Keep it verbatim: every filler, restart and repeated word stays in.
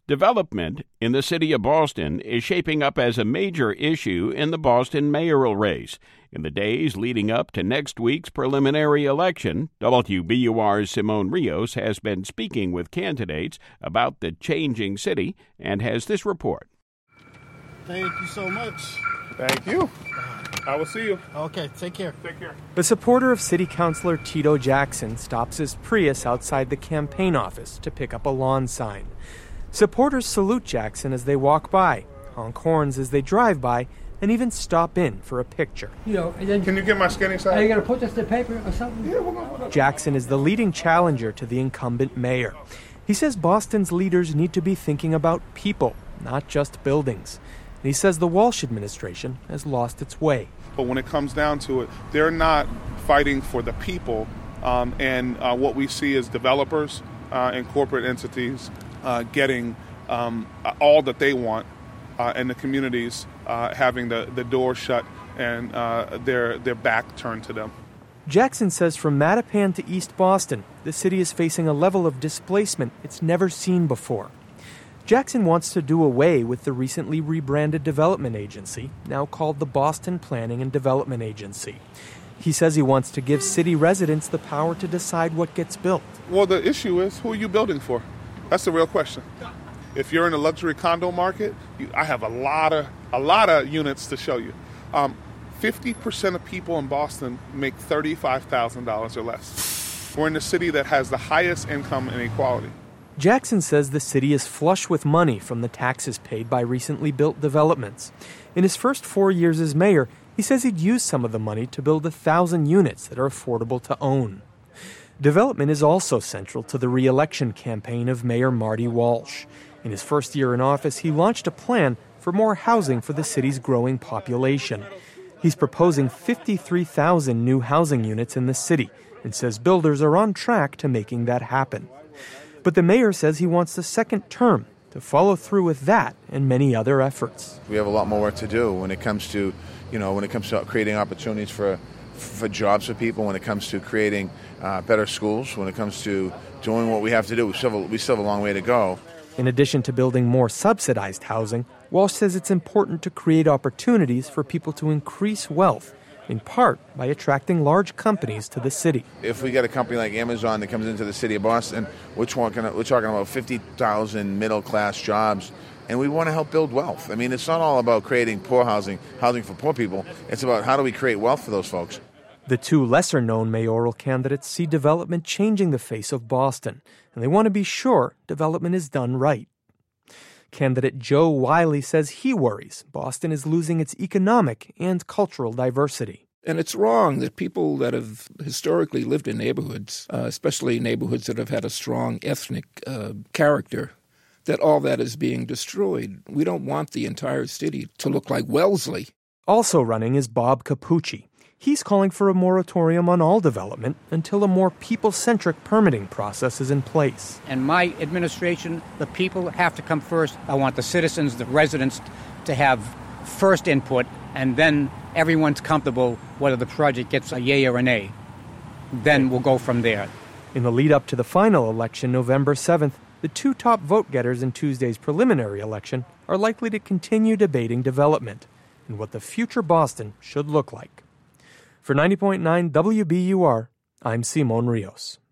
Development in the city of Boston is shaping up as a major issue in the Boston mayoral race. In the days leading up to next week's preliminary election, W B U R's Simone Rios has been speaking with candidates about the changing city and has this report. Thank you so much. Thank you. I will see you. Okay, take care. Take care. A supporter of City Councilor Tito Jackson stops his Prius outside the campaign office to pick up a lawn sign. Supporters salute Jackson as they walk by, honk horns as they drive by, and even stop in for a picture. You know, and then Can you get my skinny side? Are you going to put this in the paper or something? Yeah, we'll go. Jackson is the leading challenger to the incumbent mayor. He says Boston's leaders need to be thinking about people, not just buildings. And he says the Walsh administration has lost its way. But when it comes down to it, they're not fighting for the people. Um, and uh, what we see is developers uh, and corporate entities uh, getting um, all that they want, uh, and the communities uh, having the, the door shut and uh, their, their back turned to them. Jackson says from Mattapan to East Boston, the city is facing a level of displacement it's never seen before. Jackson wants to do away with the recently rebranded development agency, now called the Boston Planning and Development Agency. He says he wants to give city residents the power to decide what gets built. Well, the issue is, who are you building for? That's the real question. If you're in the luxury condo market, you, I have a lot of a lot of units to show you. Um, fifty percent of people in Boston make thirty-five thousand dollars or less. We're in the city that has the highest income inequality. Jackson says the city is flush with money from the taxes paid by recently built developments. In his first four years as mayor, he says he'd use some of the money to build a thousand units that are affordable to own. Development is also central to the re-election campaign of Mayor Marty Walsh. In his first year in office, he launched a plan for more housing for the city's growing population. He's proposing fifty-three thousand new housing units in the city and says builders are on track to making that happen. But the mayor says he wants a second term to follow through with that and many other efforts. We have a lot more work to do when it comes to, you know, when it comes to creating opportunities for for jobs for people, when it comes to creating uh, better schools, when it comes to doing what we have to do. We still, have a, we still have a long way to go. In addition to building more subsidized housing, Walsh says it's important to create opportunities for people to increase wealth, in part by attracting large companies to the city. If we get a company like Amazon that comes into the city of Boston, we're talking, we're talking about fifty thousand middle-class jobs, and we want to help build wealth. I mean, it's not all about creating poor housing, housing for poor people. It's about how do we create wealth for those folks. The two lesser-known mayoral candidates see development changing the face of Boston, and they want to be sure development is done right. Candidate Joe Wiley says he worries Boston is losing its economic and cultural diversity. And it's wrong that people that have historically lived in neighborhoods, uh, especially neighborhoods that have had a strong ethnic uh, character, that all that is being destroyed. We don't want the entire city to look like Wellesley. Also running is Bob Capucci. He's calling for a moratorium on all development until a more people-centric permitting process is in place. In my administration, the people have to come first. I want the citizens, the residents, to have first input, and then everyone's comfortable whether the project gets a yay or a nay. Then we'll go from there. In the lead-up to the final election, November seventh, the two top vote-getters in Tuesday's preliminary election are likely to continue debating development and what the future Boston should look like. For ninety point nine W B U R, I'm Simone Rios.